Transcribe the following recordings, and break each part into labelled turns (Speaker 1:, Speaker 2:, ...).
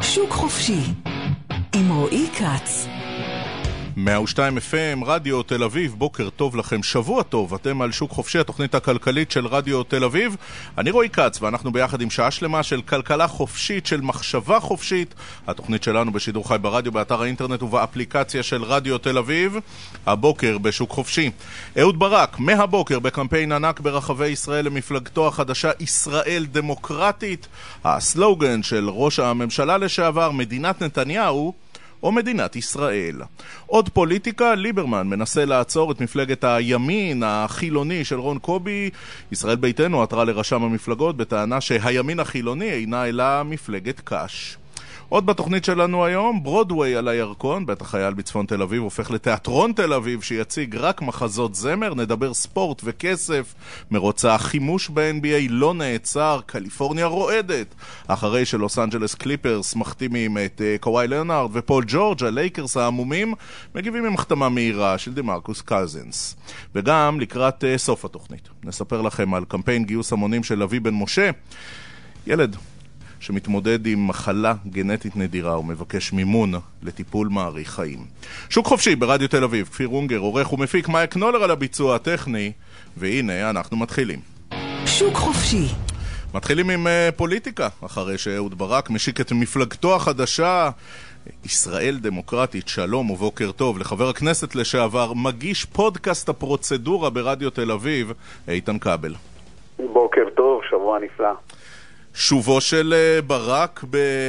Speaker 1: שוק חופשי עם רועי קץ.
Speaker 2: 102 FM, רדיו תל אביב, בוקר טוב לכם, שבוע טוב, אתם על שוק חופשי, התוכנית הכלכלית של רדיו תל אביב. אני רועי קץ, ואנחנו ביחד עם שעה שלמה של כלכלה חופשית, של מחשבה חופשית. התוכנית שלנו בשידור חי ברדיו, באתר האינטרנט ובאפליקציה של רדיו תל אביב. הבוקר בשוק חופשי. אהוד ברק, מהבוקר בקמפיין ענק ברחבי ישראל למפלגתו החדשה ישראל דמוקרטית. הסלוגן של ראש הממשלה לשעבר, מדינת נתניהו או מדינת ישראל. עוד פוליטיקה, ליברמן מנסה לעצור את מפלגת הימין החילוני של רון קובי. ישראל ביתנו עתרה לרשם המפלגות בטענה שהימין החילוני אינה אלא מפלגת קש. עוד בתוכנית שלנו היום, ברודווי על הירקון, בית החייל בצפון תל אביב הופך לתיאטרון תל אביב שיציג רק מחזות זמר. נדבר ספורט וכסף. מרוצה החימוש ב-NBA לא נעצר, קליפורניה רועדת אחרי שלוס אנג'לס קליפרס מחתימים את קוואי לנארד, ופול ג'ורג' הלייקרס העמומים מגיבים עם החתמה מהירה של דמרקוס קזינס. וגם לקראת סוף התוכנית נספר לכם על קמפיין גיוס המונים של אבי בן משה, ילד שמתמודד עם מחלה גנטית נדירה ומבקש מימון לטיפול מאריך חיים. שוק חופשי ברדיו תל אביב, כפיר אונגר, עורך ומפיק מייק נולר על הביצוע הטכני, והנה אנחנו מתחילים.
Speaker 1: שוק חופשי.
Speaker 2: מתחילים עם פוליטיקה, אחרי שאהוד ברק משיק את מפלגתו החדשה, ישראל דמוקרטית. שלום ובוקר טוב לחבר הכנסת לשעבר, מגיש פודקאסט הפרוצדורה ברדיו תל אביב, איתן כבל.
Speaker 3: בוקר טוב, שבוע נפלא.
Speaker 2: שובו של ברק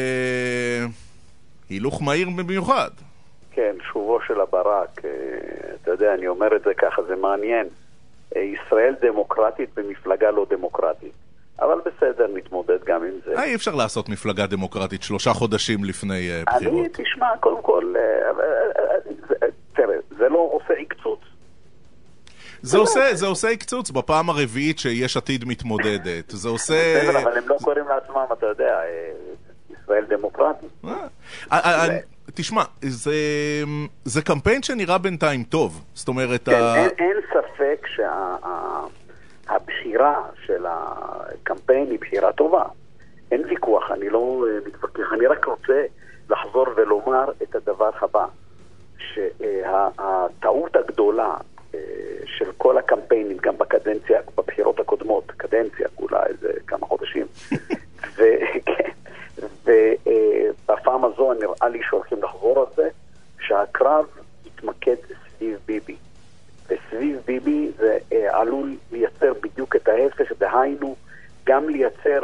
Speaker 2: בהילוך מהיר במיוחד.
Speaker 3: כן, שובו של הברק, אתה יודע, אני אומר את זה ככה, זה מעניין. ישראל דמוקרטית במפלגה לא דמוקרטית. אבל בסדר, נתמודד גם עם זה.
Speaker 2: אי אפשר לעשות מפלגה דמוקרטית 3 חודשים לפני בחירות.
Speaker 3: אני, תשמע, קודם כל, תראה, זה לא עושה עקצוץ.
Speaker 2: זה עושה עקצוץ בפעם הרביעית שיש עתיד מתמודדת. זה עושה...
Speaker 3: אבל הם לא קוראים לעצמם, אתה יודע, ישראל דמוקרטית.
Speaker 2: תשמע, זה קמפיין שנראה בינתיים טוב. זאת אומרת...
Speaker 3: אין ספק שהבחירה של הקמפיין היא בחירה טובה. אין ויכוח, אני לא מתווכח. אני רק רוצה לחזור ולומר את הדבר הבא. שהטעות הגדולה של כל הקמפיינים, גם בקדנציה, בבחירות הקודמות, קדנציה, אולי איזה כמה חודשים, ובפעם הזו נראה לי שהולכים לחזור על זה, שהקרב יתמקד סביב ביבי. וסביב ביבי זה עלול לייצר בדיוק את ההפך, דהיינו, גם לייצר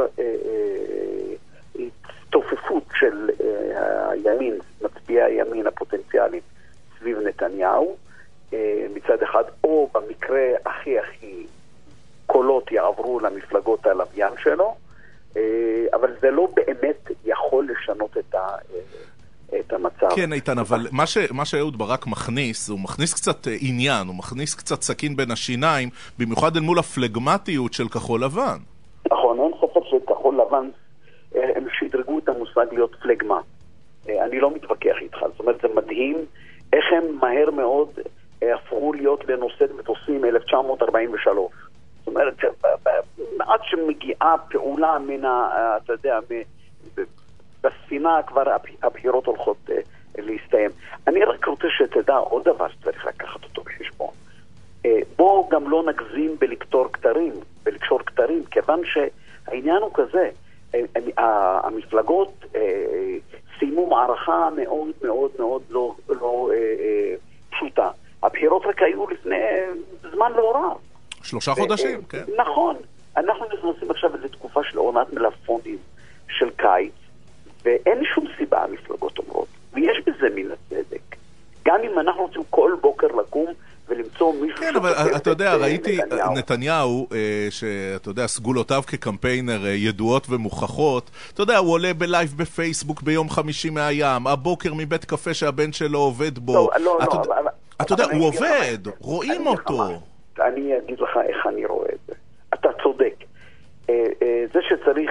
Speaker 3: תופפות של הימין, מצביעי הימין הפוטנציאליים סביב נתניהו, מצד אחד, או במקרה הכי קולות יעברו למפלגות הלוויין שלו, אבל זה לא באמת יכול לשנות את המצב.
Speaker 2: כן, איתן, אבל מה שאהוד ברק מכניס, הוא מכניס קצת עניין, הוא מכניס קצת סכין בין השיניים, במיוחד אל מול הפלגמטיות של כחול לבן.
Speaker 3: נכון, אין ספק שכחול לבן, הם שדרגו את המושג להיות פלגמה. אני לא מתווכח איתך, זאת אומרת, זה מדהים איך הם מהר מאוד הפכו להיות לנושאת מטוסים 1943. זאת אומרת, עד שמגיעה פעולה מן אתה יודע, בספינה כבר הבחירות הולכות להסתיים. אני רק רוצה שתדע עוד דבר שצריך לקחת אותו בחשבון. בוא גם לא נגזים בלקשור כתרים, כיוון שהעניין הוא כזה, המפלגות סיימו מערכה מאוד מאוד מאוד לא פשוטה. הבחירות רק היו לפני זמן לא רב.
Speaker 2: 3 חודשים, כן.
Speaker 3: נכון. אנחנו נכנסים עכשיו לתקופה של עונת מלפפונים של קיץ, ואין שום סיבה המפלגות אומרות. ויש בזה מן הצדק. גם אם אנחנו רוצים כל בוקר לקום ולמצוא מישהו...
Speaker 2: כן, אבל אתה יודע, ראיתי נתניהו, שאתה יודע, סגולותיו כקמפיינר ידועות ומוכחות, אתה יודע, הוא עולה בלייב בפייסבוק ביום חמישי מהים, הבוקר מבית קפה שהבן שלו עובד בו.
Speaker 3: לא,
Speaker 2: אתה יודע, הוא עובד, רואים אותו.
Speaker 3: אני אגיד לך איך אני רואה את זה. אתה צודק. זה שצריך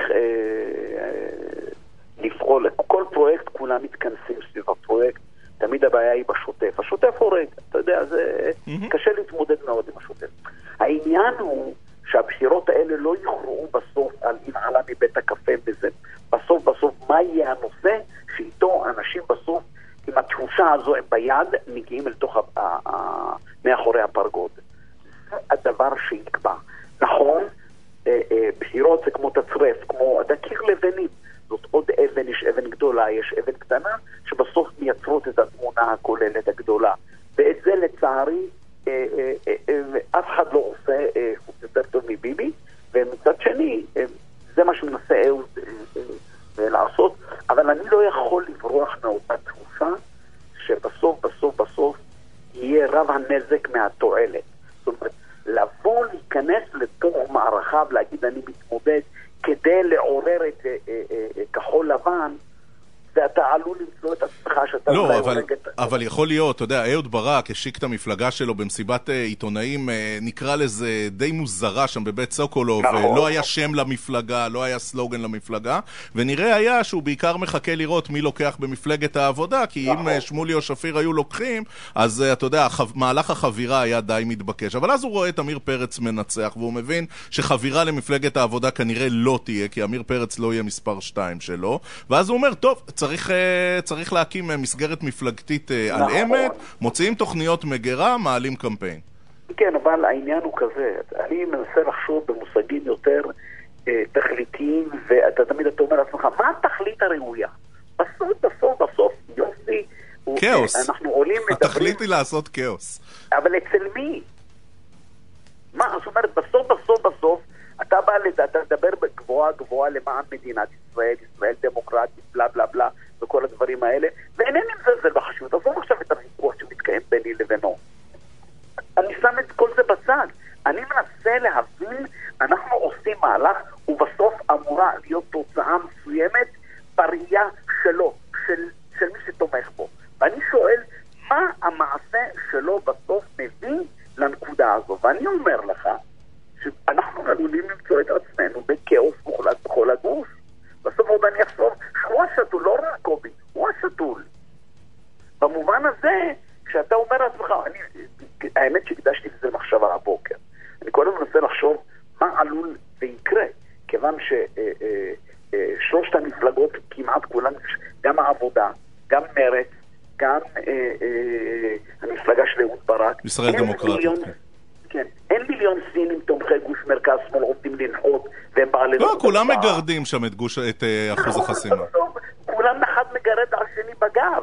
Speaker 3: לפעול, כל פרויקט כולם מתכנסים סביב הפרויקט, תמיד הבעיה היא בשוטף. השוטף הורג, אתה יודע, זה קשה להתמודד מאוד עם השוטף. העניין הוא שהבחירות האלה לא יוכרעו בסוף על אם עלה מבית הקפה בזה. בסוף, מה יהיה הנושא התחושה הזו ביד, מגיעים אל תוך מאחורי הפרגוד. זה הדבר שיקבע. נכון, בחירות זה כמו תצרף, כמו דקיר לבנים. זאת עוד אבן, יש אבן גדולה, יש אבן קטנה, שבסוף מייצרות את התמונה הכוללת הגדולה. ואת זה לצערי, אף אחד לא עושה יותר טוב מביבי, ומצד שני, זה מה שמנסה אהוד לעשות, אבל אני לא יכול לברוח מאותה תחושה, שבסוף יהיה רב הנזק מהתועלת. זאת אומרת, לבוא, להיכנס לתוך מערכה ולהגיד אני מתמודד כדי לעורר את כחול לבן, ואתה עלול למצוא את עצמך שאתה...
Speaker 2: לא, אבל יכול להיות, אתה יודע, אהוד ברק השיק את המפלגה שלו במסיבת עיתונאים, נקרא לזה די מוזרה שם בבית סוקולוב, לא היה שם למפלגה, לא היה סלוגן למפלגה, ונראה היה שהוא בעיקר מחכה לראות מי לוקח במפלגת העבודה, כי אם שמולי או שפיר היו לוקחים, אז אתה יודע, מהלך החבירה היה די מתבקש. אבל אז הוא רואה את אמיר פרץ מנצח, והוא מבין שחבירה למפלגת העבודה כנראה לא תהיה, כי אמיר פרץ לא יהיה מספר 2 שלו, ואז הוא אומר, טוב, צריך להקים מסגרת מפלגתית על אמת, מוציאים תוכניות מגירה, מעלים קמפיין.
Speaker 3: כן, אבל העניין הוא כזה, אני מנסה לחשוב במושגים יותר תכליתיים, ואתה תמיד אומר לעצמך, מה התכלית הראויה? בסוף, יופי,
Speaker 2: כאוס.
Speaker 3: אנחנו עולים מדברים...
Speaker 2: התכלית היא לעשות כאוס.
Speaker 3: אבל אצל מי? מה, זאת אומרת, בסוף, אתה בא לדבר גבוהה למען מדינת ישראל, ישראל דמוקרטית, בלה בלה בלה, וכל הדברים האלה, ואינני מזלזל בחשיבות. עזוב עכשיו את הוויכוח שמתקיים ביני לבינו. אני שם את כל זה בצד. אני מנסה להבין, אנחנו עושים מהלך, ובסוף אמורה להיות תוצאה מסוימת בראייה שלו, של מי שתומך בו. ואני שואל, מה המעשה שלו בסוף מביא לנקודה הזו? ואני אומר לך, שאנחנו עלולים למצוא את עצמנו בכאוס מוחלט בכל הגוף. בסוף עוד אני אחשוב שהוא השתול, לא רק קובי, הוא השתול. במובן הזה, כשאתה אומר לעצמך, האמת שהקדשתי לזה מחשבה הבוקר. אני כל הזמן מנסה לחשוב מה עלול ויקרה, כיוון ששלושת המפלגות כמעט כולן, גם העבודה, גם מרץ, גם המפלגה של אהוד ברק,
Speaker 2: ישראל דמוקרטית.
Speaker 3: כן, אין מיליון סינים תומכי גוש מרכז שמאל עובדים לנחות והם בעלי...
Speaker 2: לא, כולם מגרדים שם את אחוז החסימה.
Speaker 3: כולם אחד מגרד על שני בגב.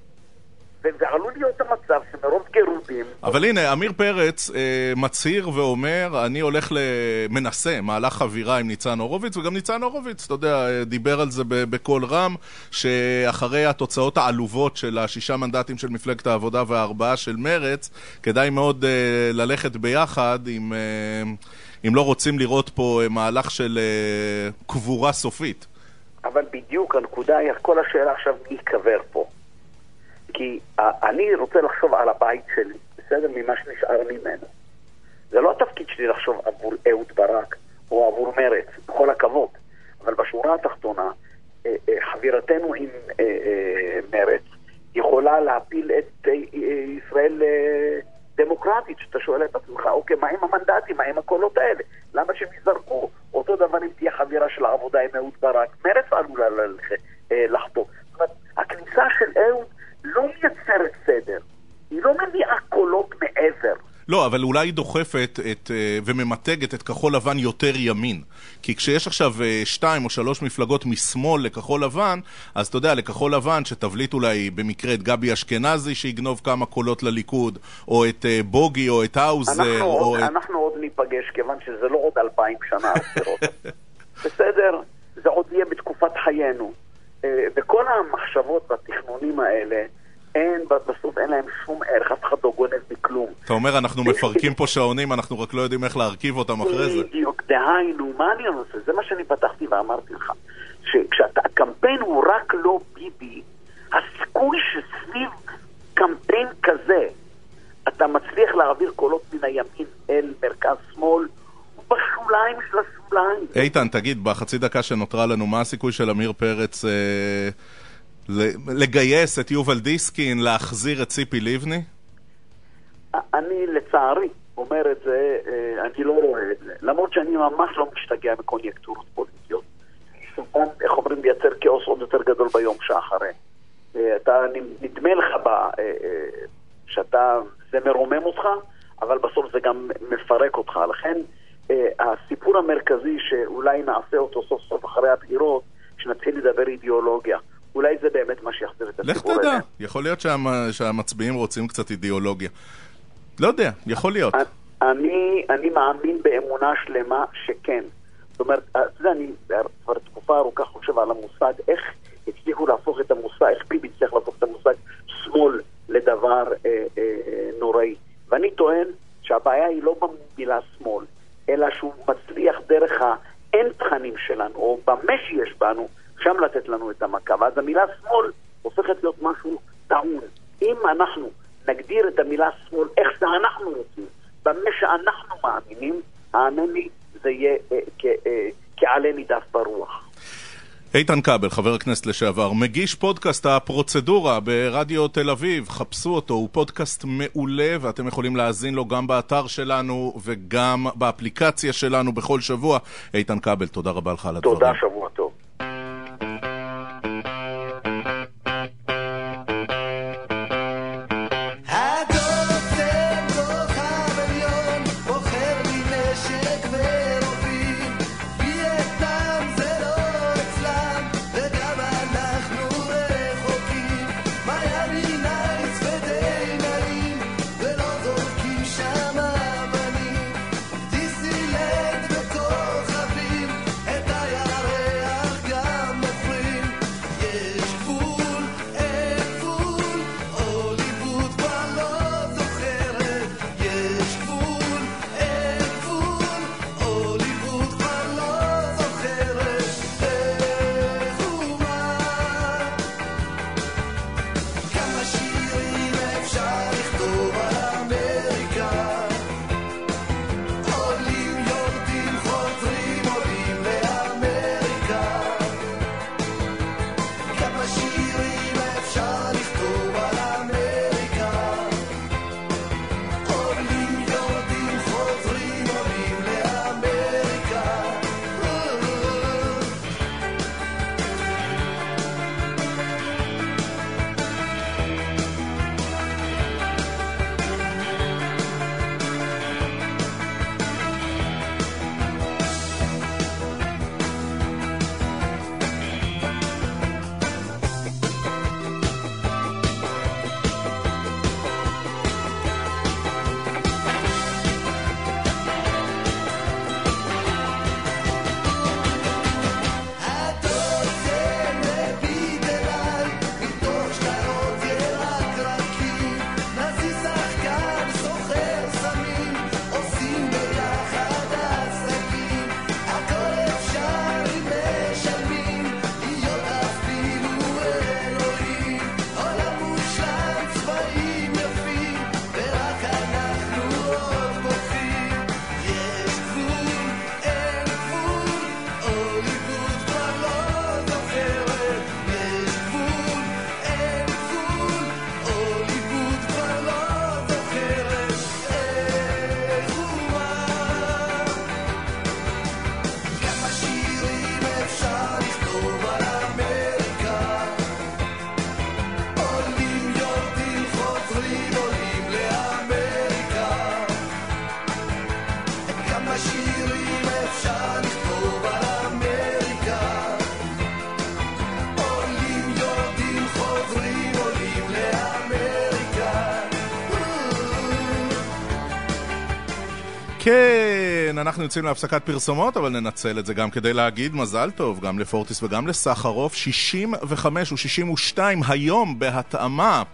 Speaker 3: ועלול להיות המצב שמרוב גירודים...
Speaker 2: אבל הנה, אמיר פרץ מצהיר ואומר, אני הולך מנסה מהלך חבירה עם ניצן הורוביץ, וגם ניצן הורוביץ, אתה יודע, דיבר על זה בקול רם, שאחרי התוצאות העלובות של 6 מנדטים של מפלגת העבודה וה4 של מרץ, כדאי מאוד ללכת ביחד אם לא רוצים לראות פה מהלך של קבורה סופית.
Speaker 3: אבל בדיוק הנקודה היא, כל השאלה עכשיו מי יקבר פה. כי אני רוצה לחשוב על הבית שלי, בסדר, ממה שנשאר ממנו. זה לא התפקיד שלי לחשוב עבור אהוד ברק או עבור מרץ, בכל הכבוד. אבל בשורה התחתונה, חבירתנו עם מרץ יכולה להפיל את ישראל דמוקרטית, שאתה שואל את עצמך, אוקיי, מה עם המנדטים, מה עם הקולות האלה? למה שהם יזרקו? אותו דבר אם תהיה חבירה של העבודה עם אהוד ברק, מרץ עלולה לחטוא. זאת אומרת, הכניסה של אהוד לא מייצרת סדר, היא לא מביאה קולות מעבר.
Speaker 2: לא, אבל אולי היא דוחפת וממתגת את כחול לבן יותר ימין. כי כשיש עכשיו 2 או 3 מפלגות משמאל לכחול לבן, אז אתה יודע, לכחול לבן שתבליט אולי במקרה את גבי אשכנזי שיגנוב כמה קולות לליכוד, או את בוגי או את האוזר.
Speaker 3: אנחנו עוד ניפגש, כיוון שזה לא עוד 2000 שנה. בסדר, זה עוד יהיה בתקופת חיינו. וכל המחשבות והתכנונים האלה, בסוף אין להם שום ערך, אף אחד לא גונב מכלום.
Speaker 2: אתה אומר, אנחנו מפרקים פה שעונים, אנחנו רק לא יודעים איך להרכיב אותם אחרי זה.
Speaker 3: בדיוק, דהיינו, מה אני עושה? זה מה שאני פתחתי ואמרתי לך, שהקמפיין הוא רק לא ביבי, הסיכוי שסביב קמפיין כזה, אתה מצליח להעביר קולות מן הימין אל מרכז שמאל, הוא בשוליים של השוליים.
Speaker 2: איתן, תגיד, בחצי דקה שנותרה לנו, מה הסיכוי של אמיר פרץ לגייס את יובל דיסקין, להחזיר את ציפי לבני?
Speaker 3: אני לצערי אומר את זה, אני לא רואה את זה, למרות שאני ממש לא משתגע מקוניונקטורות פוליטיות. איך אומרים, לייצר כאוס עוד יותר גדול ביום שאחרי. נדמה לך זה מרומם אותך, אבל בסוף זה גם מפרק אותך. לכן הסיפור המרכזי שאולי נעשה אותו סוף סוף אחרי הבחירות, שנתחיל לדבר אידיאולוגיה. אולי זה באמת מה שיחזיר את הסיפור הזה.
Speaker 2: לך תדע, יכול להיות שהמצביעים רוצים קצת אידיאולוגיה. לא יודע, יכול להיות.
Speaker 3: אני מאמין באמונה שלמה שכן. זאת אומרת, אני כבר תקופה ארוכה חושב על המושג, איך הצליחו להפוך את המושג, איך ביבי צריך להפוך את המושג שמאל לדבר נוראי. ואני טוען שהבעיה היא לא במילה שמאל, אלא שהוא מצליח דרך האין תכנים שלנו, או במה שיש בנו, שם לתת לנו את המכה. ואז המילה שמאל הופכת להיות משהו טעון. אם אנחנו נגדיר את המילה שמאל, איך זה אנחנו רוצים, במה שאנחנו מאמינים, האמני זה יהיה כעלה נידף ברוח.
Speaker 2: איתן כבל, חבר הכנסת לשעבר, מגיש פודקאסט הפרוצדורה ברדיו תל אביב, חפשו אותו, הוא פודקאסט מעולה ואתם יכולים להאזין לו גם באתר שלנו וגם באפליקציה שלנו בכל שבוע. איתן כבל, תודה רבה לך על הדברים.
Speaker 3: תודה, שבוע טוב.
Speaker 2: כן, אנחנו יוצאים להפסקת פרסומות, אבל ננצל את זה גם כדי להגיד מזל טוב, גם לפורטיס וגם לסחרוף, 65 ו-62 היום בהתאמה.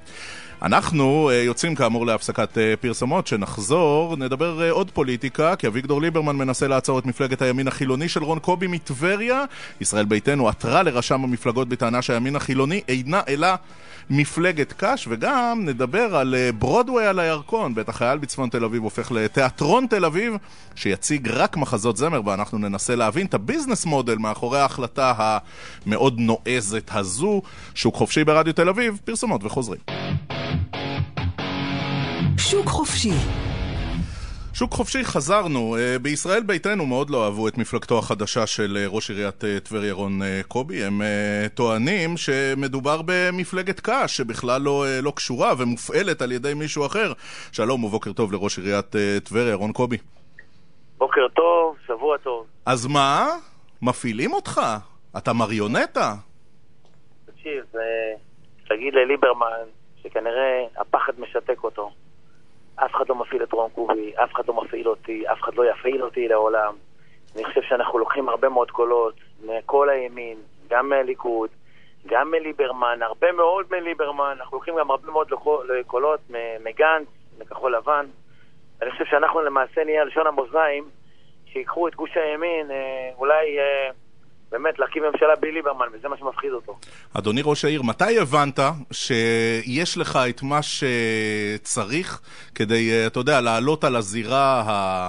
Speaker 2: אנחנו יוצאים כאמור להפסקת פרסומות, שנחזור, נדבר עוד פוליטיקה, כי אביגדור ליברמן מנסה לעצור את מפלגת הימין החילוני של רון קובי מטבריה. ישראל ביתנו עתרה לרשם המפלגות בטענה שהימין החילוני אינה אלא מפלגת קש, וגם נדבר על ברודווי על הירקון, בית החייל בצפון תל אביב הופך לתיאטרון תל אביב, שיציג רק מחזות זמר, ואנחנו ננסה להבין את הביזנס מודל מאחורי ההחלטה המאוד נועזת הזו. שוק חופשי ברדיו תל אביב, פרסומות וחוזרים.
Speaker 1: שוק חופשי.
Speaker 2: שוק חופשי, חזרנו. בישראל ביתנו מאוד לא אהבו את מפלגתו החדשה של ראש עיריית טבריה רון קובי. הם טוענים שמדובר במפלגת קש שבכלל לא קשורה ומופעלת על ידי מישהו אחר. שלום ובוקר טוב לראש עיריית טבריה רון קובי.
Speaker 4: בוקר טוב, שבוע טוב.
Speaker 2: אז מה? מפעילים אותך? אתה מריונטה?
Speaker 4: תקשיב, תגיד לליברמן שכנראה הפחד משתק אותו. אף אחד לא מפעיל את רון קובי, אף אחד לא מפעיל אותי, אף אחד לא יפעיל אותי לעולם. אני חושב שאנחנו לוקחים הרבה מאוד קולות מכל הימין, גם מהליכוד, גם מליברמן, הרבה מאוד מליברמן. אנחנו לוקחים גם הרבה מאוד קולות מגנץ, מכחול לבן. אני חושב שאנחנו למעשה נהיה לשון המאזניים שיקחו את גוש הימין, אולי באמת להקים ממשלה בלי ליברמן, וזה מה שמפחיד אותו.
Speaker 2: אדוני ראש העיר, מתי הבנת שיש לך את מה שצריך כדי, אתה יודע, לעלות על הזירה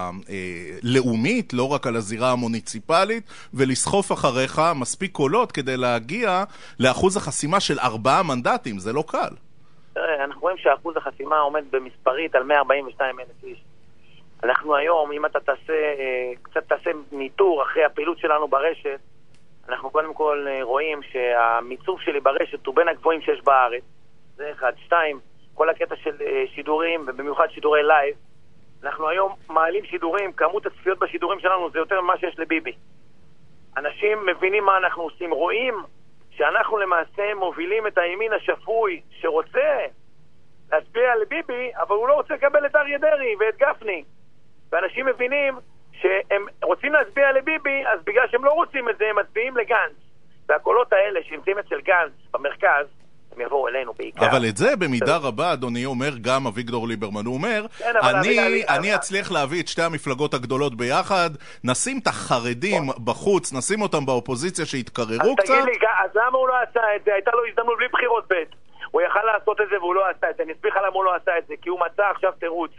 Speaker 2: הלאומית, לא רק על הזירה המוניציפלית, ולסחוף אחריך מספיק קולות כדי להגיע לאחוז החסימה של 4 מנדטים? זה לא קל.
Speaker 4: אנחנו רואים שאחוז החסימה עומד במספרית על 142,000 איש. אנחנו היום, אם אתה קצת תעשה ניטור אחרי הפעילות שלנו ברשת, אנחנו קודם כל רואים שהמיצוב שלי ברשת הוא בין הגבוהים שיש בארץ. זה 1. 2, כל הקטע של שידורים, ובמיוחד שידורי לייב. אנחנו היום מעלים שידורים, כמות הצפיות בשידורים שלנו זה יותר ממה שיש לביבי. אנשים מבינים מה אנחנו עושים, רואים שאנחנו למעשה מובילים את הימין השפוי שרוצה להצביע לביבי, אבל הוא לא רוצה לקבל את אריה דרעי ואת גפני. ואנשים מבינים שהם רוצים להצביע לביבי, אז בגלל שהם לא רוצים את זה, הם מצביעים לגנץ. והקולות האלה שנמצאים אצל גנץ במרכז, הם יבואו אלינו בעיקר.
Speaker 2: אבל את זה במידה רבה, אדוני, אומר גם אביגדור ליברמן. הוא אומר, אני אצליח להביא את שתי המפלגות הגדולות ביחד, נשים את החרדים בחוץ, נשים אותם באופוזיציה שהתקררו קצת.
Speaker 4: אז תגיד לי, אז למה הוא לא עשה את זה? הייתה לו הזדמנות בלי בחירות ב'. הוא יכל לעשות את זה והוא לא עשה את זה. אני אסביר לך למה הוא לא עשה את זה, כי הוא מצא עכשיו תירוץ.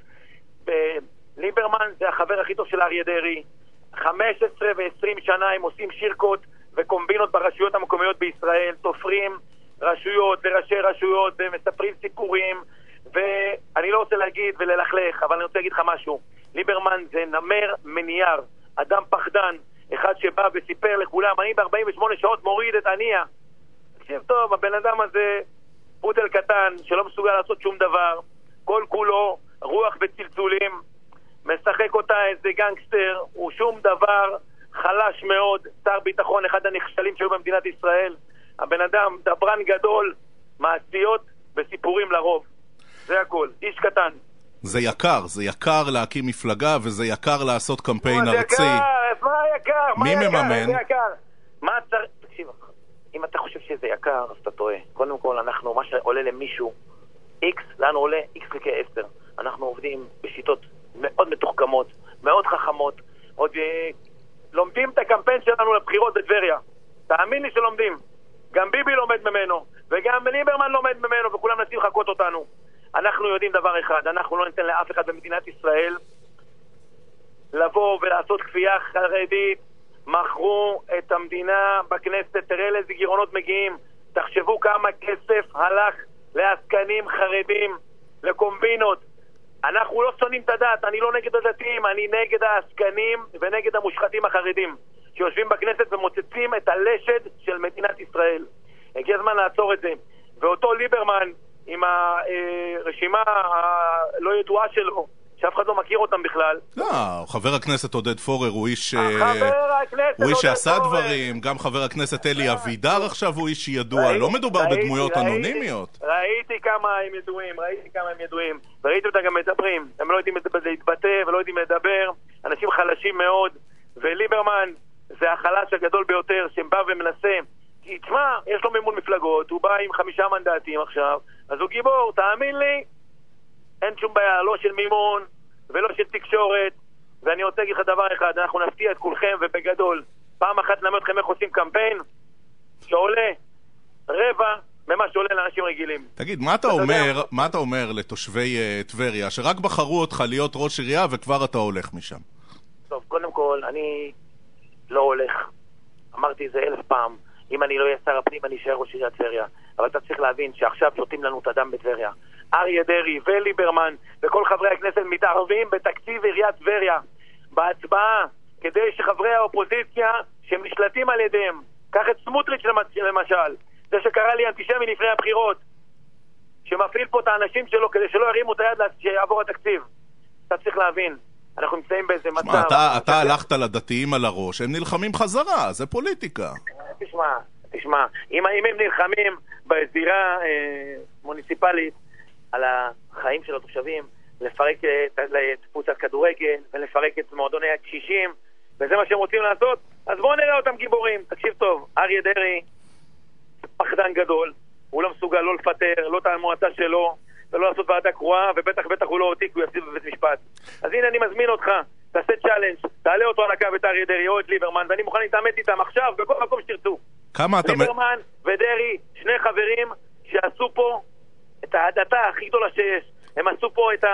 Speaker 4: ליברמן זה החבר הכי טוב של אריה דרעי. 15 ו-20 שנה הם עושים שירקות וקומבינות ברשויות המקומיות בישראל, תופרים רשויות וראשי רשויות ומספרים סיפורים, ואני לא רוצה להגיד וללכלך, אבל אני רוצה להגיד לך משהו. ליברמן זה נמר מנייר, אדם פחדן, אחד שבא וסיפר לכולם, אני ב-48 שעות מוריד את עניה. תקשיב טוב, הבן אדם הזה פוטל קטן שלא מסוגל לעשות שום דבר, כל כולו רוח וצלצולים, משחק אותה איזה גנגסטר, הוא שום דבר, חלש מאוד, שר ביטחון, אחד הנכשלים שהיו במדינת ישראל. הבן אדם דברן גדול, מעשיות וסיפורים לרוב. זה הכל, איש קטן.
Speaker 2: זה יקר להקים מפלגה, וזה יקר לעשות קמפיין ארצי.
Speaker 4: מה יקר?
Speaker 2: מי מממן?
Speaker 4: מה צריך? תקשיב, אם אתה חושב שזה יקר, אז אתה טועה. קודם כל, אנחנו, מה שעולה למישהו X, לנו עולה X לכ-10. אנחנו עובדים בשיטות מאוד מתוחכמות, מאוד חכמות. עוד לומדים את הקמפיין שלנו לבחירות בטבריה. תאמין לי שלומדים. גם ביבי לומד ממנו, וגם ליברמן לומד ממנו, וכולם נסים לחכות אותנו. אנחנו יודעים דבר אחד, אנחנו לא ניתן לאף אחד במדינת ישראל לבוא ולעשות כפייה חרדית. מכרו את המדינה בכנסת, תראה לאיזה גירעונות מגיעים. תחשבו כמה כסף הלך לעסקנים חרדים, לקומבינות. אנחנו לא שונאים את הדת, אני לא נגד הדתיים, אני נגד העסקנים ונגד המושחתים החרדים שיושבים בכנסת ומוצצים את הלשד של מדינת ישראל. הגיע הזמן לעצור את זה. ואותו ליברמן עם הרשימה הלא ידועה שלו, שאף אחד לא מכיר אותם בכלל.
Speaker 2: לא, חבר הכנסת עודד פורר הוא איש שעשה דברים, גם חבר הכנסת אלי אבידר עכשיו הוא איש ידוע, לא מדובר בדמויות אנונימיות.
Speaker 4: ראיתי כמה הם ידועים, וראיתי אותם גם מדברים. הם לא יודעים להתבטא ולא יודעים לדבר, אנשים חלשים מאוד, וליברמן זה החלש הגדול ביותר שבא ומנסה. כי תשמע, יש לו מימון מפלגות, הוא בא עם 5 מנדטים עכשיו, אז הוא גיבור, תאמין לי, אין שום בעיה, לא של מימון ולא של תקשורת. ואני רוצה להגיד לך דבר אחד, אנחנו נפתיע את כולכם ובגדול. פעם אחת נלמד אתכם איך עושים קמפיין שעולה רבע ממה שעולה לאנשים רגילים.
Speaker 2: תגיד, מה אתה אומר לתושבי טבריה שרק בחרו אותך להיות ראש עירייה וכבר אתה הולך משם?
Speaker 4: טוב, קודם כל, אני לא הולך. אמרתי את זה 1000 פעם. אם אני לא אהיה שר הפנים, אני אשאר ראש עיריית טבריה. אבל אתה צריך להבין שעכשיו שותים לנו את הדם בטבריה. אריה דרי וליברמן וכל חברי הכנסת מתערבים בתקציב עיריית טבריה בהצבעה, כדי שחברי האופוזיציה שמשלטים על ידיהם, קח את סמוטריץ' למשל, זה שקרא לי אנטישמי לפני הבחירות, שמפעיל פה את האנשים שלו כדי שלא ירימו את היד שיעבור התקציב. אתה צריך להבין, אנחנו נמצאים באיזה מצב...
Speaker 2: אתה הלכת לדתיים על הראש, הם נלחמים חזרה, זה פוליטיקה.
Speaker 4: תשמע, אם הם נלחמים בזירה מוניציפלית על החיים של התושבים, לפרק את קבוצת כדורגל ולפרק את מועדוני הקשישים, וזה מה שהם רוצים לעשות, אז בואו נראה אותם גיבורים. תקשיב טוב, אריה דרי פחדן גדול, הוא לא מסוגל לא לפטר, לא את המועצה שלו, ולא לעשות ועדה קרואה, ובטח הוא לא אותי, כי הוא יפסיד בבית משפט. אז הנה אני מזמין אותך, תעשה צ'אלנג', תעלה אותו על הקו את אריה דרי או את ליברמן, ואני מוכן להתעמת איתם עכשיו, בכל מקום שתרצו. ליברמן ודרי, שני חברים שעשו פה את ההדתה הכי גדולה שיש. הם עשו פה את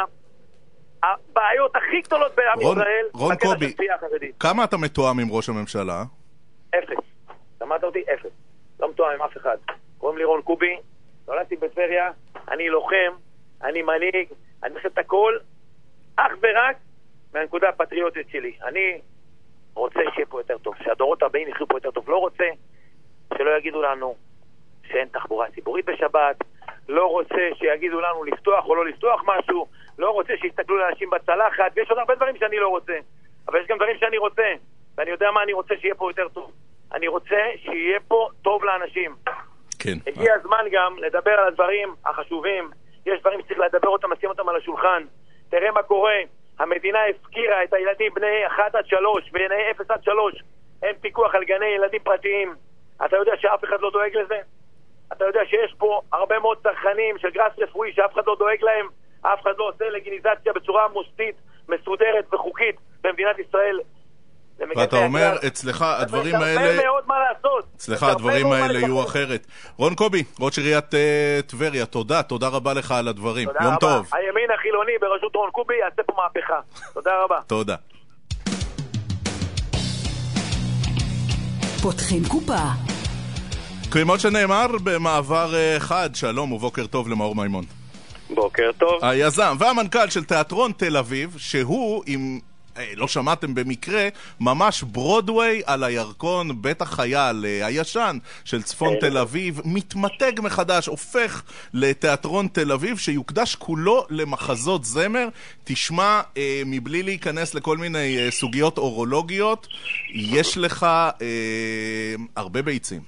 Speaker 4: הבעיות הכי גדולות בעם ישראל.
Speaker 2: רון קובי, כמה אתה מתואם עם ראש הממשלה?
Speaker 4: 0. שמעת אותי? 0. לא מתואם עם אף אחד. קוראים לי רון קובי, נולדתי בטבריה, אני לוחם, אני מנהיג, אני עושה את הכל אך ורק מהנקודה הפטריוטית שלי. אני רוצה שיהיה פה יותר טוב, שהדורות הבאים יחיו פה יותר טוב. לא רוצה שלא יגידו לנו שאין תחבורה ציבורית בשבת, לא רוצה שיגידו לנו לפתוח או לא לפתוח משהו, לא רוצה שיסתכלו לאנשים בצלחת, ויש עוד הרבה דברים שאני לא רוצה, אבל יש גם דברים שאני רוצה, ואני יודע מה אני רוצה שיהיה פה יותר טוב. אני רוצה שיהיה פה טוב לאנשים.
Speaker 2: כן.
Speaker 4: הגיע הזמן גם לדבר על הדברים החשובים. יש דברים שצריך לדבר אותם, לשים אותם על השולחן. תראה מה קורה. המדינה הפקירה את הילדים בני 1 עד 3 ובני 0 עד 3. אין פיקוח על גני ילדים פרטיים. אתה יודע שאף אחד לא דואג לזה? אתה יודע שיש פה הרבה מאוד צרכנים של גרס רפואי שאף אחד לא דואג להם? אף אחד לא עושה לגיניזציה בצורה מוסדית, מסודרת וחוקית במדינת ישראל.
Speaker 2: ואתה אומר, אצלך הדברים האלה... אצלך הדברים האלה יהיו אחרת. רון קובי, ראש עיריית טבריה, תודה רבה לך על הדברים. יום טוב.
Speaker 4: הימין החילוני בראשות רון קובי יעשה פה מהפכה. תודה רבה.
Speaker 2: תודה.
Speaker 1: פותחים קופה.
Speaker 2: כמו שנאמר במעבר חד, שלום ובוקר טוב למאור מימון.
Speaker 5: בוקר טוב.
Speaker 2: היזם והמנכ"ל של תיאטרון תל אביב, שהוא עם... לא שמעתם במקרה, ממש ברודווי על הירקון, בית החייל הישן של צפון תל אביב, מתמתג מחדש, הופך לתיאטרון תל אביב, שיוקדש כולו למחזות זמר. תשמע, מבלי להיכנס לכל מיני סוגיות אורולוגיות, יש לך הרבה ביצים.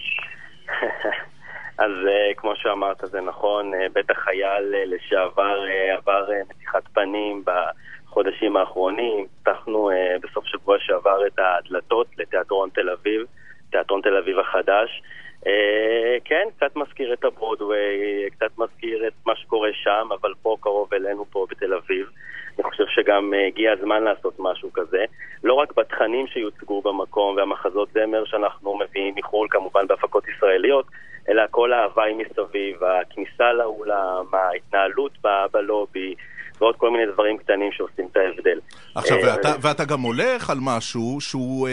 Speaker 5: אז כמו שאמרת, זה נכון, בית החייל לשעבר עבר מתיחת פנים בחודשים האחרונים. פתחנו בסוף שבוע שעבר את הדלתות לתיאטרון תל אביב, תיאטרון תל אביב החדש. כן, קצת מזכיר את הברודווי, קצת מזכיר את מה שקורה שם, אבל פה קרוב אלינו פה בתל אביב. אני חושב שגם הגיע הזמן לעשות משהו כזה, לא רק בתכנים שיוצגו במקום והמחזות זמר שאנחנו מביאים מחול כמובן בהפקות ישראליות, אלא כל ההוואי מסביב, הכניסה לאולם, ההתנהלות בלובי, ועוד כל מיני דברים קטנים שעושים את ההבדל.
Speaker 2: עכשיו, ואתה גם הולך על משהו שהוא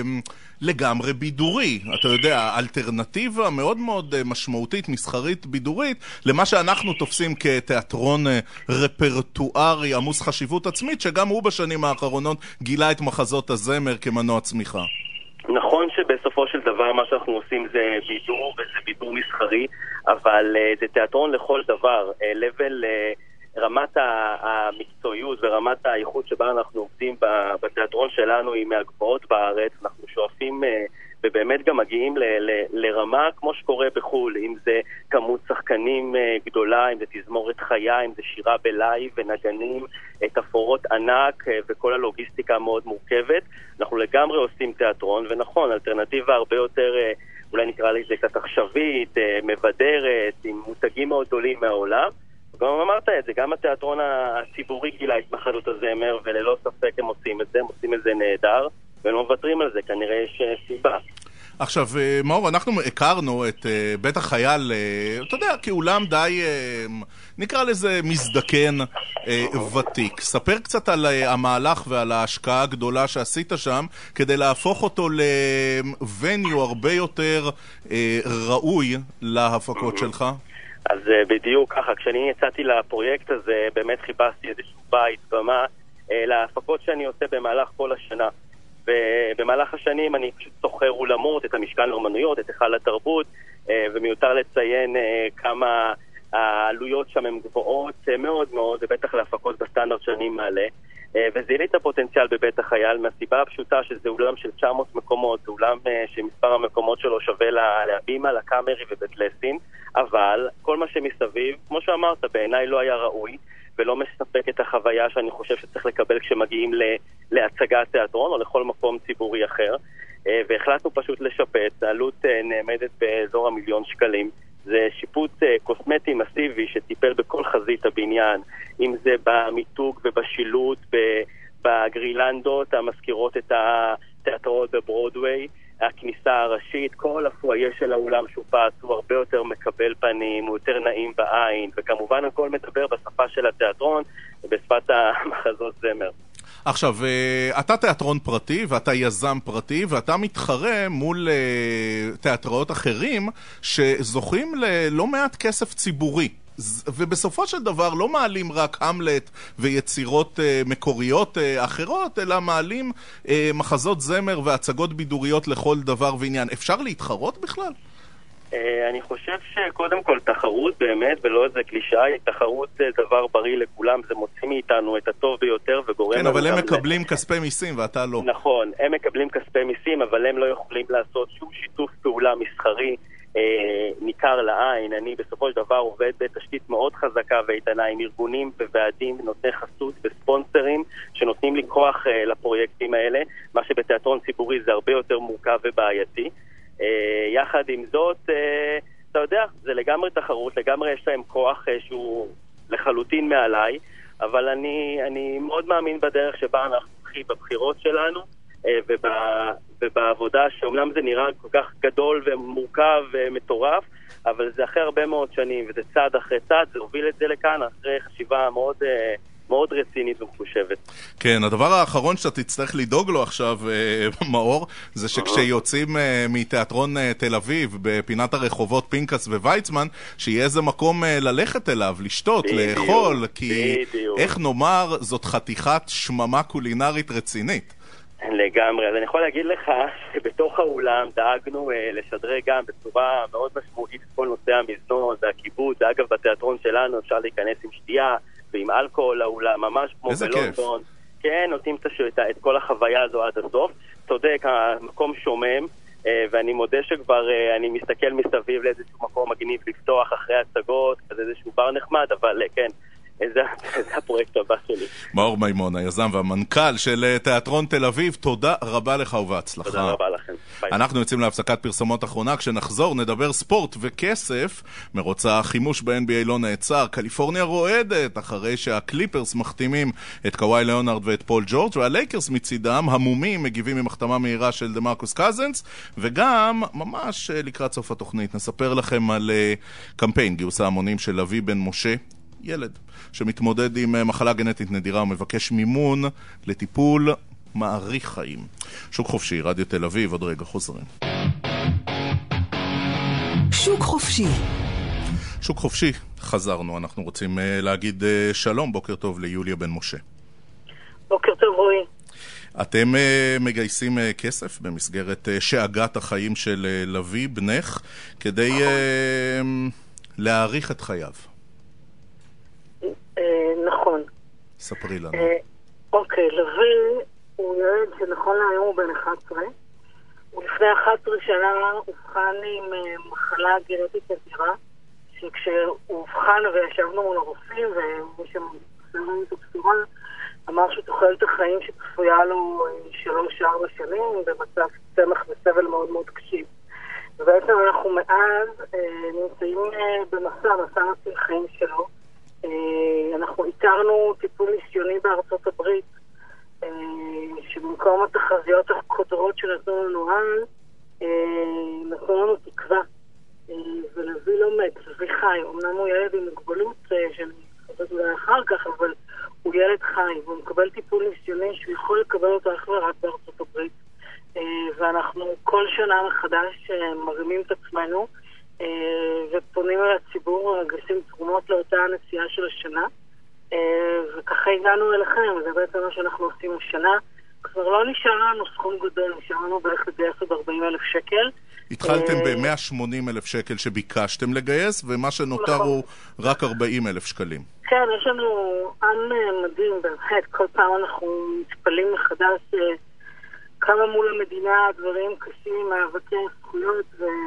Speaker 2: לגמרי בידורי. אתה יודע, אלטרנטיבה מאוד מאוד משמעותית, מסחרית, בידורית, למה שאנחנו תופסים כתיאטרון רפרטוארי, עמוס חשיבות עצמית, שגם הוא בשנים האחרונות גילה את מחזות הזמר כמנוע צמיחה.
Speaker 5: נכון שבסופו של דבר מה שאנחנו עושים זה בידור, וזה בידור מסחרי, אבל זה תיאטרון לכל דבר. לבל רמת המקצועיות ורמת האיכות שבה אנחנו עובדים בתיאטרון שלנו היא מהגבוהות בארץ. אנחנו שואפים ובאמת גם מגיעים לרמה כמו שקורה בחול, אם זה כמות שחקנים גדולה, אם זה תזמורת חיה, אם זה שירה בלייב ונגנים, תפאורות ענק וכל הלוגיסטיקה מאוד מורכבת. אנחנו לגמרי עושים תיאטרון, ונכון, אלטרנטיבה הרבה יותר, אולי נקרא לזה קצת עכשווית, מבדרת, עם מותגים מאוד גדולים מהעולם. גם אמרת את זה, גם התיאטרון הציבורי גילה את מחזות הזמר, וללא ספק הם עושים את זה, הם עושים את זה נהדר, והם לא מוותרים על זה, כנראה יש סיבה.
Speaker 2: עכשיו, מאור, אנחנו הכרנו את בית החייל, אתה יודע, כאולם די, נקרא לזה מזדקן ותיק. ספר קצת על המהלך ועל ההשקעה הגדולה שעשית שם, כדי להפוך אותו לווניו הרבה יותר ראוי להפקות שלך.
Speaker 5: אז בדיוק ככה, כשאני יצאתי לפרויקט הזה, באמת חיפשתי איזשהו בית, במה, להפקות שאני עושה במהלך כל השנה. ובמהלך השנים אני פשוט סוחר אולמות, את המשכן לאומנויות, את היכל התרבות, ומיותר לציין כמה העלויות שם הן גבוהות מאוד מאוד, ובטח להפקות בסטנדרט שאני מעלה. וזיהיתי את הפוטנציאל בבית החייל מהסיבה הפשוטה שזה אולם של 900 מקומות, זה אולם שמספר המקומות שלו שווה להבימה, לקאמרי ובית לסין, אבל כל מה שמסביב, כמו שאמרת, בעיניי לא היה ראוי ולא מספק את החוויה שאני חושב שצריך לקבל כשמגיעים להצגת תיאטרון או לכל מקום ציבורי אחר, והחלטנו פשוט לשפץ. העלות נעמדת באזור ה1,000,000 שקלים. זה שיפוץ קוסמטי מסיבי שטיפל בכל חזית הבניין, אם זה במיתוג ובשילוט, בגרילנדות המזכירות את התיאטראות בברודווי, הכניסה הראשית, כל הפואיה של האולם שופץ, הוא הרבה יותר מקבל פנים, הוא יותר נעים בעין, וכמובן הכל מדבר בשפה של התיאטרון ובשפת המחזות זמר.
Speaker 2: עכשיו, אתה תיאטרון פרטי ואתה יזם פרטי ואתה מתחרה מול תיאטראות אחרים שזוכים ללא מעט כסף ציבורי. ובסופו של דבר לא מעלים רק המלט ויצירות מקוריות אחרות, אלא מעלים מחזות זמר והצגות בידוריות לכל דבר ועניין. אפשר להתחרות בכלל?
Speaker 5: אני חושב שקודם כל תחרות באמת, ולא איזה קלישה, תחרות זה דבר בריא לכולם, זה מוציא מאיתנו את הטוב ביותר וגורם...
Speaker 2: כן, אבל הם מקבלים כספי מיסים ואתה לא.
Speaker 5: נכון, הם מקבלים כספי מיסים, אבל הם לא יכולים לעשות שום שיתוף פעולה מסחרי ניכר לעין. אני בסופו של דבר עובד בתשתית מאוד חזקה ואיתנה עם ארגונים וועדים ונותני חסות וספונסרים שנותנים לי כוח לפרויקטים האלה, מה שבתיאטרון ציבורי זה הרבה יותר מורכב ובעייתי. יחד עם זאת, אתה יודע, זה לגמרי תחרות, לגמרי יש להם כוח שהוא לחלוטין מעליי, אבל אני מאוד מאמין בדרך שבה אנחנו הולכים בבחירות שלנו ובעבודה, שאומנם זה נראה כל כך גדול ומורכב ומטורף, אבל זה אחרי הרבה מאוד שנים, וזה צעד אחרי צעד, זה הוביל את זה לכאן אחרי חשיבה מאוד רצינית ומחושבת.
Speaker 2: כן, הדבר האחרון שאתה תצטרך לדאוג לו עכשיו, מאור, זה שכשיוצאים מתיאטרון תל אביב, בפינת הרחובות פינקס וויצמן, שיהיה איזה מקום ללכת אליו, לשתות, לאכול, כי איך נאמר, זאת חתיכת שממה קולינרית רצינית.
Speaker 5: לגמרי. אז אני יכול להגיד לך שבתוך האולם דאגנו לשדרג גם בצורה מאוד משמעותית את כל נושא המזנון והכיבוד. אגב, בתיאטרון שלנו אפשר להיכנס עם שתייה ועם אלכוהול לאולם, ממש כמו בלונדון. כן, נותנים את כל החוויה הזו עד הסוף. צודק, המקום שומם, ואני מודה שכבר אני מסתכל מסביב לאיזשהו מקום מגניב לפתוח אחרי הצגות, כזה איזשהו בר נחמד, אבל כן, זה הפרויקט הבא שלי. מאור
Speaker 2: מימון, היזם והמנכ"ל של תיאטרון תל אביב, תודה רבה לך ובהצלחה.
Speaker 5: תודה רבה לכם.
Speaker 2: אנחנו יוצאים להפסקת פרסומות אחרונה, כשנחזור נדבר ספורט וכסף. מרוצה החימוש ב-NBA לא נעצר, קליפורניה רועדת אחרי שהקליפרס מחתימים את קוואי ליאונרד ואת פול ג'ורג', והלייקרס מצידם המומים מגיבים עם החתמה מהירה של דמרקוס קזנס, וגם ממש לקראת סוף התוכנית נספר לכם על קמפיין גיוס ההמונים של לוי בן משה, ילד שמתמודד עם מחלה גנטית נדירה ומבקש מימון לטיפול מאריך חיים. שוק חופשי, רדיו תל אביב, עוד רגע חוזרים.
Speaker 1: שוק חופשי.
Speaker 2: שוק חופשי, חזרנו. אנחנו רוצים להגיד שלום, בוקר טוב ליוליה בן משה.
Speaker 6: בוקר טוב רועי.
Speaker 2: אתם מגייסים כסף במסגרת שאגת החיים של לוי בנך כדי להאריך את חייו.
Speaker 6: נכון.
Speaker 2: ספרי לנו.
Speaker 6: אוקיי, לוי הוא ילד שנכון להיום הוא בן 11. הוא לפני 11 שנה הובחן עם מחלה גנטית נדירה, שכשהוא הובחן וישבנו מול הרופאים ומי שמסתכלים את הבשורה אמר שתוחלת החיים שצפויה לו 3-4 שנים במצב צמח וסבל מאוד מאוד קשים. ובעצם אנחנו מאז נמצאים במסע מציל חיים שלו. אנחנו איתרנו טיפול ניסיוני בארצות הברית, שבמקום התחזיות הקודרות שנתנו לנו נתנו לנו תקווה, ולוי לא מת, לוי חי. אמנם הוא ילד עם מוגבלות שאני חושבת אולי אחר כך, אבל הוא ילד חי, והוא מקבל טיפול ניסיוני שהוא יכול לקבל אותו אך ורק בארצות הברית, ואנחנו כל שנה מחדש מרימים את עצמנו ופונים אל הציבור ומגייסים תרומות לאותה הנסיעה של השנה. וככה הגענו אליכם, זה בעצם מה שאנחנו עושים השנה. כבר לא נשאר לנו סכום גדול, נשאר לנו בערך לגייס עוד 40,000 שקל.
Speaker 2: התחלתם ב-180,000 שקל שביקשתם לגייס, ומה שנותר הוא רק 40,000 שקלים.
Speaker 6: כן, יש לנו עם מדהים, באמת, כל פעם אנחנו מתפלים מחדש כמה מול המדינה, דברים קשים, מאבקי זכויות,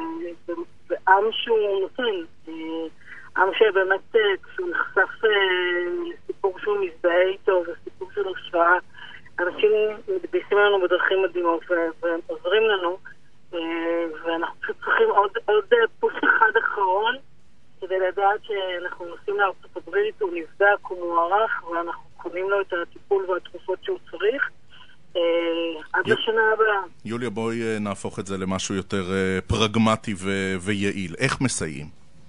Speaker 6: ועם שהוא נותן. עם שבאמת כשהוא נחשף לסיפור שהוא מזדהה איתו, וסיפור של השראה, אנשים מתגייסים לנו בדרכים מדהימות ועוזרים לנו, ואנחנו פשוט צריכים עוד פוש אחד אחרון כדי לדעת שאנחנו נוסעים לארצות הברית, הוא נבדק, הוא מוערך, ואנחנו קונים לו את הטיפול והתרופות שהוא צריך עד לשנה הבאה.
Speaker 2: יוליה, בואי נהפוך את זה למשהו יותר פרגמטי ויעיל. איך מסייעים?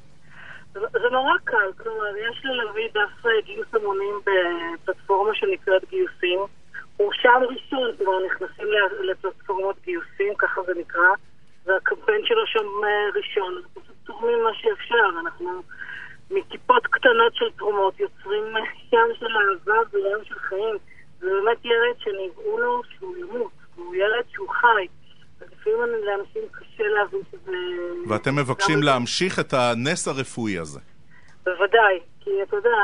Speaker 6: זה נורא קל, כלומר, יש ללוי דף גיוס המונים בפלטפורמה שנקראת גיוסים. הוא שם ראשון, כבר נכנסים לפלטפורמות גיוסים, ככה זה נקרא, והקמפיין שלו שם ראשון. אנחנו פשוט תורמים מה שאפשר, אנחנו מטיפות קטנות של תרומות יוצרים ים של אהבה וים של חיים. זה באמת ילד שנבעו לו שהוא ימות, הוא ילד שהוא חי. לפעמים לאנשים קשה להבין שזה...
Speaker 2: ואתם מבקשים להמשיך את הנס הרפואי הזה.
Speaker 6: בוודאי, כי אתה יודע,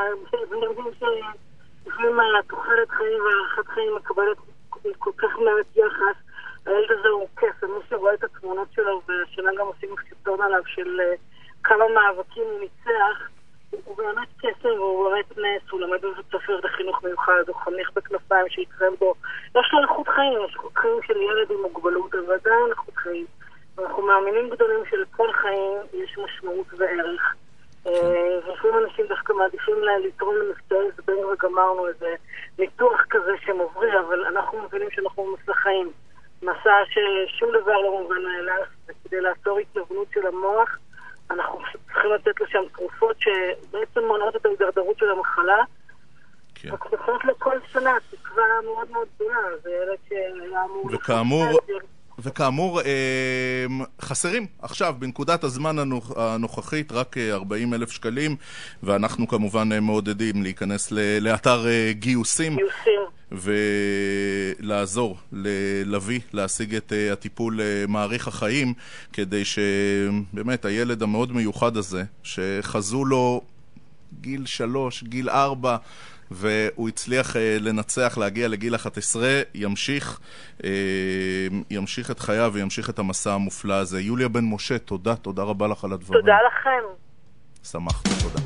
Speaker 6: לפעמים התוחלת חיים והערכת חיים מקבלת כל כך מעט יחס. הילד הזה הוא קסם, מי שרואה את התמונות שלו, והשנה גם עושים סרטון עליו של כמה מאבקים הוא ניצח, הוא באמת קסם והוא באמת נס, הוא למד בבית ספר לחינוך מיוחד, הוא חניך בכנפיים שיקרם בו. יש לו איכות חיים, יש איכות חיים של ילד עם מוגבלות, אבל עדיין איכות חיים. אנחנו מאמינים גדולים שלכל חיים יש משמעות וערך. ולפעמים אנשים דווקא מעדיפים לתרום למבצעי זבנג וגמרנו איזה ניתוח כזה שמובריא, אבל אנחנו מבינים שאנחנו במסע חיים. מסע ששום דבר לא מובן מאליו, וכדי לעצור התנוונות של המוח, אנחנו צריכים לתת לשם תרופות שבעצם מונעות את ההידרדרות של המחלה. וכנפות לכל שנה, תקווה מאוד מאוד גדולה. זה ילד שהיה אמור...
Speaker 2: וכאמור, חסרים עכשיו, בנקודת הזמן הנוכחית, רק 40,000 שקלים, ואנחנו כמובן מעודדים להיכנס לאתר גיוסים, ולעזור ללוי להשיג את הטיפול מעריך החיים, כדי שבאמת הילד המאוד מיוחד הזה, שחזו לו גיל 3, גיל 4, והוא הצליח לנצח, להגיע לגיל 11, ימשיך את חייו וימשיך את המסע המופלא הזה. יוליה בן משה, תודה רבה לך על הדברים.
Speaker 6: תודה לכם.
Speaker 2: שמחתי, תודה.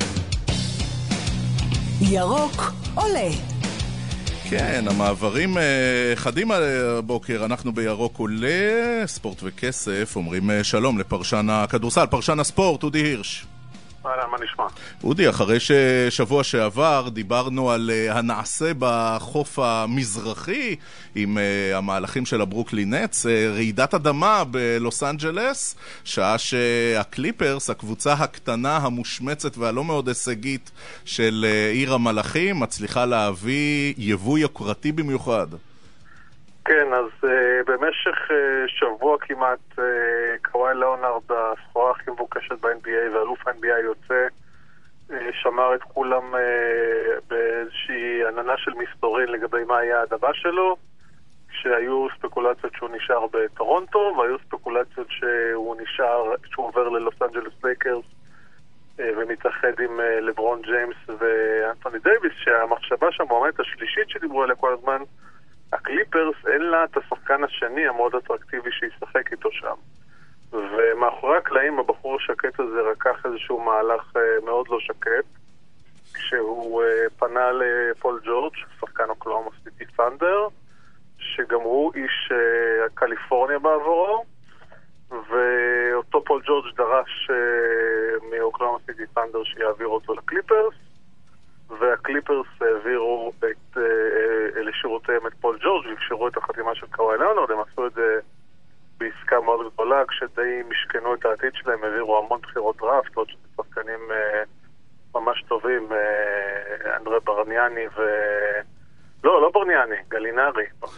Speaker 1: ירוק עולה.
Speaker 2: כן, המעברים חדים הבוקר, אנחנו בירוק עולה, ספורט וכסף, אומרים שלום לפרשן הכדורסל, פרשן הספורט, אודי הירש.
Speaker 7: מה נשמע?
Speaker 2: אודי, אחרי ששבוע שעבר דיברנו על הנעשה בחוף המזרחי עם המהלכים של הברוקלין נטס, רעידת אדמה בלוס אנג'לס, שעה שהקליפרס, הקבוצה הקטנה, המושמצת והלא מאוד הישגית של עיר המלאכים, מצליחה להביא יבוא יוקרתי במיוחד.
Speaker 7: כן, אז במשך שבוע כמעט קוואי לאונרד, הסחורה הכי מבוקשת ב-NBA ואלוף ה-NBA יוצא, שמר את כולם באיזושהי עננה של מסתורין לגבי מה היה הדבר שלו, כשהיו ספקולציות שהוא נשאר בטורונטו, והיו ספקולציות שהוא עובר ללוס אנג'לס לייקרס ומתאחד עם לברון ג'יימס ואנתוני דייביס, שהמחשבה שם באמת השלישית שדיברו עליה כל הזמן, הקליפרס אין לה את השחקן השני המאוד אטרקטיבי שישחק איתו שם. ומאחורי הקלעים הבחור השקט הזה רקח איזשהו מהלך מאוד לא שקט, כשהוא פנה לפול ג'ורג', שחקן אוקלהומה סיטי ת'נדר, שגם הוא איש קליפורניה בעבורו, ואותו פול ג'ורג' דרש מאוקלהומה סיטי ת'נדר שיעביר אותו לקליפרס, והקליפרס העבירו לשירותיהם את פול ג'ורג' והקשרו את החתימה של קוואי לאונרד. הם עשו את זה בעסקה מאוד גדולה, כשדי משכנו את העתיד שלהם, העבירו המון בחירות דראפט, עוד שחקנים ממש טובים, אנדרה ברניאני לא ברניאני, גלינרי ברניאני,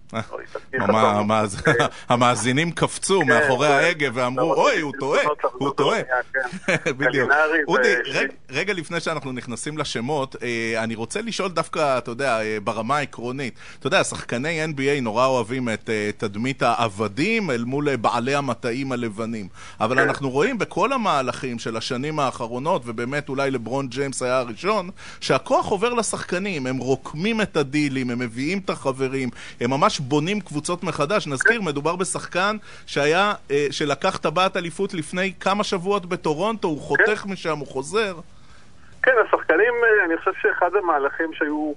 Speaker 2: המאזינים קפצו מאחורי ההגה ואמרו, אוי, הוא טועה, הוא טועה. בדיוק. אודי, רגע לפני שאנחנו נכנסים לשמות, אני רוצה לשאול דווקא, אתה יודע, ברמה העקרונית, אתה יודע, שחקני NBA נורא אוהבים את תדמית העבדים אל מול בעלי המטעים הלבנים, אבל אנחנו רואים בכל המהלכים של השנים האחרונות, ובאמת אולי לברון ג'יימס היה הראשון, שהכוח עובר לשחקנים, הם רוקמים את הדילים, הם מביאים את החברים, הם ממש בונים קבוצות מחדש. נזכיר, מדובר בשחקן שלקח טבעת אליפות לפני כמה שבועות בטורונטו, הוא חותך משם, הוא חוזר.
Speaker 7: כן, השחקנים, אני חושב שאחד המהלכים שהיו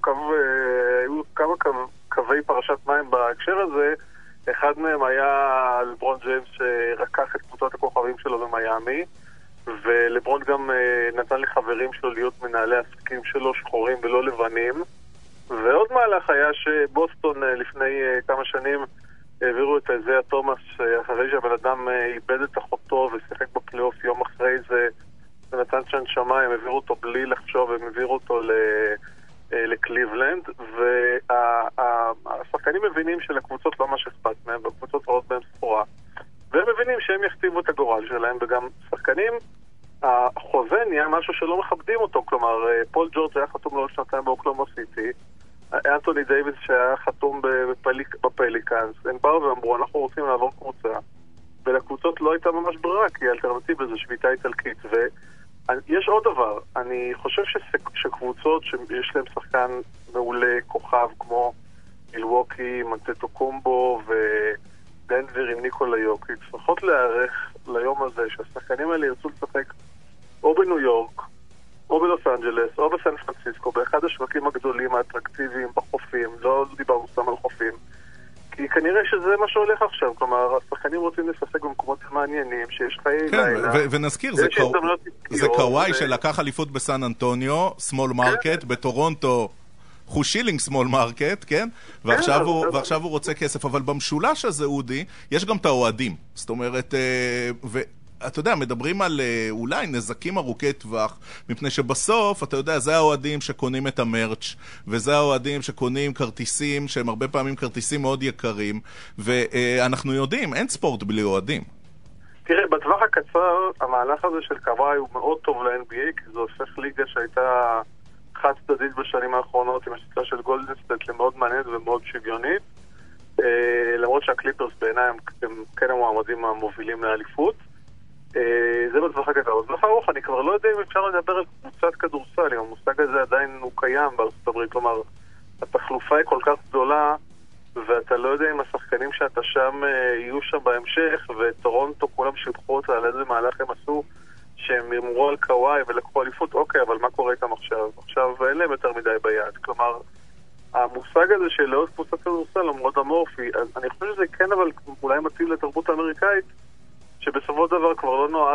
Speaker 7: כמה קווי פרשת מים בהקשר הזה, אחד מהם היה לברון ג'יימס שרקח את קבוצות הכוכבים שלו במיימי, ולברון גם נתן לחברים שלו להיות מנהלי עסקים שלו, שחורים ולא לבנים. ועוד מהלך היה שבוסטון לפני כמה שנים העבירו את איזיה תומאס אחרי שהבן אדם איבד את אחותו ושיחק בפלייאוף יום אחרי זה ונתן שם שמיים, העבירו אותו בלי לחשוב, הם העבירו אותו לקליבלנד, והשחקנים מבינים שלקבוצות לא ממש אכפת מהם, והקבוצות רואות בהם סחורה, והם מבינים שהם יכתיבו את הגורל שלהם, וגם שחקנים, החוזה נהיה משהו שלא מכבדים אותו, כלומר פול ג'ורג' היה חתום לעוד שנתיים באוקלהומה סיטי, אנטוני דייוויס שהיה חתום בפליקאנס, הם באו ואמרו אנחנו רוצים לעבור קבוצה, ולקבוצות לא הייתה ממש ברירה, כי האלטרנטיבה זה שביתה איטלקית. ויש עוד דבר, אני חושב שקבוצות שיש להם שחקן מעולה, כוכב כמו מילווקי, מנטטוקומבו ודנבר עם ניקולה יוקיץ', צריכות להיערך ליום הזה שהשחקנים האלה ירצו לשחק או בניו יורק או בלוס אנג'לס, או בסן פרנסיסקו, באחד השווקים הגדולים, האטרקטיביים, בחופים, לא דיברנו סתם על חופים. כי כנראה שזה מה שהולך עכשיו, כלומר, השחקנים רוצים לשחק במקומות מעניינים, שיש חיי לילה.
Speaker 2: ונזכיר, זה קוואי שלקח אליפות בסן אנטוניו, סמול מרקט, בטורונטו, חושילינג סמול מרקט, כן? ועכשיו הוא רוצה כסף, אבל במשולש הזה, אודי, יש גם את האוהדים. זאת אומרת, אתה יודע, מדברים על אולי נזקים ארוכי טווח, מפני שבסוף, אתה יודע, זה האוהדים שקונים את המרץ', וזה האוהדים שקונים כרטיסים, שהם הרבה פעמים כרטיסים מאוד יקרים, ואנחנו יודעים, אין ספורט בלי אוהדים.
Speaker 7: תראה, בטווח הקצר, המהלך הזה של קוואי הוא מאוד טוב ל-NBA, כי זה הופך ליגה שהייתה חד צדדית בשנים האחרונות, עם השיטה של גולדן סטייט למאוד מעניינת ומאוד שוויונית, למרות שהקליפרס בעיניי הם כן המועמדים המובילים לאליפות. זה בטווח הקצר. בטווח הארוך אני כבר לא יודע אם אפשר לדבר על קבוצת כדורסל, אם המושג הזה עדיין הוא קיים בארצות הברית, כלומר התחלופה היא כל כך גדולה ואתה לא יודע אם השחקנים שאתה שם יהיו שם בהמשך, וטורונטו כולם שיבחו אותה על איזה מהלך הם עשו שהם ימרו על קוואי ולקחו אליפות. אוקיי, אבל מה קורה איתם עכשיו אין להם יותר מדי ביד, כלומר המושג הזה של לעוד קבוצת כדורסל הוא מאוד אמורפי. אני חושב שזה כן, אבל אולי מתאים לתרבות האמריקאית, שבסופו של דבר כבר לא נועד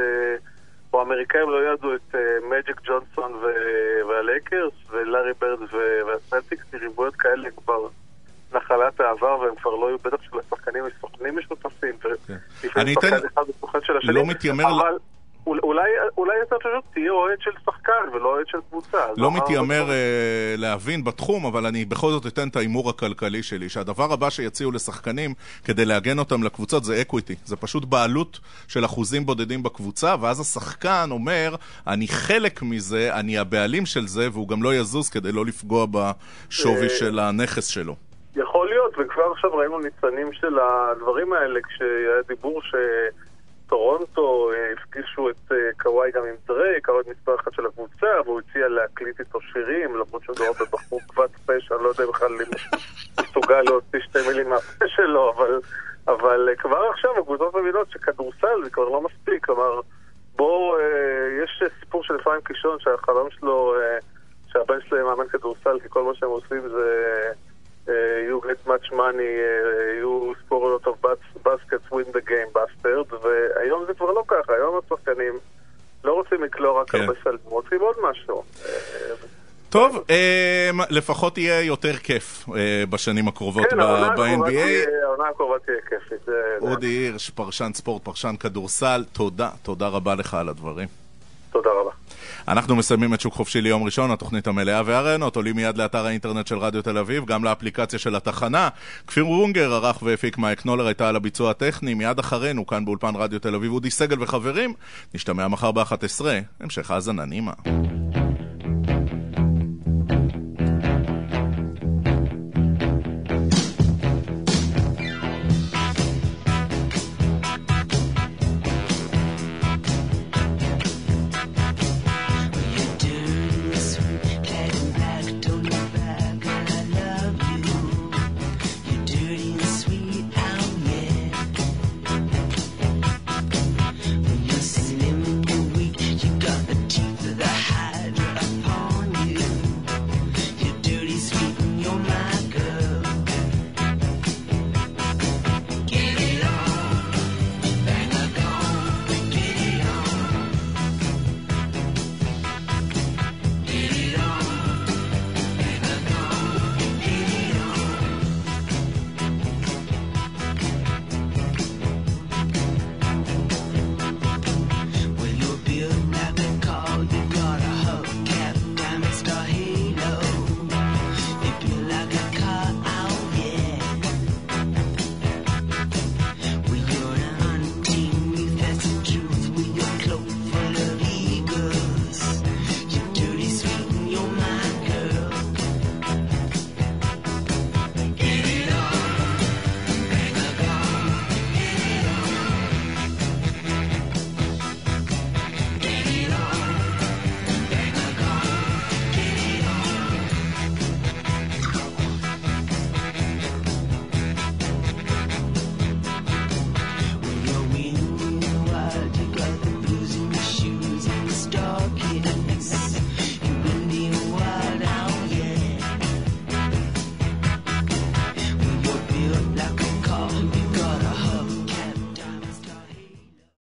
Speaker 7: או האמריקאים לא ידעו את מג'יק ג'ונסון והלייקרס ולארי ברד והסלטיקס, ריבויות כאלה כבר נחלת העבר, והם כבר לא היו בטח של השחקנים מסוכנים משותפים,
Speaker 2: אני לא מתיימר,
Speaker 7: אבל אולי אתה פשוט תהיה אוהד של שחקן ולא אוהד של קבוצה.
Speaker 2: לא מתיימר להבין בתחום, אבל אני בכל זאת אתן את האימור הכלכלי שלי, שהדבר הבא שיציעו לשחקנים כדי להגן אותם לקבוצות זה אקוויטי. זה פשוט בעלות של אחוזים בודדים בקבוצה, ואז השחקן אומר, אני חלק מזה, אני הבעלים של זה, והוא גם לא יזוז כדי לא לפגוע בשווי של הנכס שלו.
Speaker 7: יכול להיות, וכבר עכשיו ראינו ניצנים של הדברים האלה, כשהיה דיבור טורונטו הפגישו את קוואי גם עם דרייק, קוואי מספר אחד של הקבוצה, והוא הציע להקליט איתו שירים, למרות שהוא דובר בבחור כבד פה, שאני לא יודע בכלל אם מסוגל להוציא 2 מילים מהפה שלו, אבל כבר עכשיו הקבוצות מבינות שכדורסל זה כבר לא מספיק, כלומר, יש סיפור של אפרים קישון שהחלום שלו, שהבן שלו מאמן כדורסל, כי כל מה שהם עושים זה you get much money, you score a lot of baskets, win the game, bastard, והיום זה כבר לא ככה, היום השחקנים לא רוצים לקלור רק הרבה סלם, רוצים עוד משהו.
Speaker 2: טוב, לפחות יהיה יותר כיף בשנים הקרובות ב-NBA.
Speaker 7: העונה הקרובה תהיה כיפית.
Speaker 2: אודי הירש, פרשן ספורט, פרשן כדורסל, תודה רבה לך על הדברים.
Speaker 7: תודה רבה.
Speaker 2: אנחנו מסיימים את שוק חופשי ליום ראשון, התוכנית המלאה והרעיונות עולים מיד לאתר האינטרנט של רדיו תל אביב, גם לאפליקציה של התחנה. כפיר רונגר ערך והפיק, מייק נולר הייתה על הביצוע הטכני, מיד אחרינו כאן באולפן רדיו תל אביב אודי סגל וחברים. נשתמע מחר ב-11, המשך האזנה נעימה.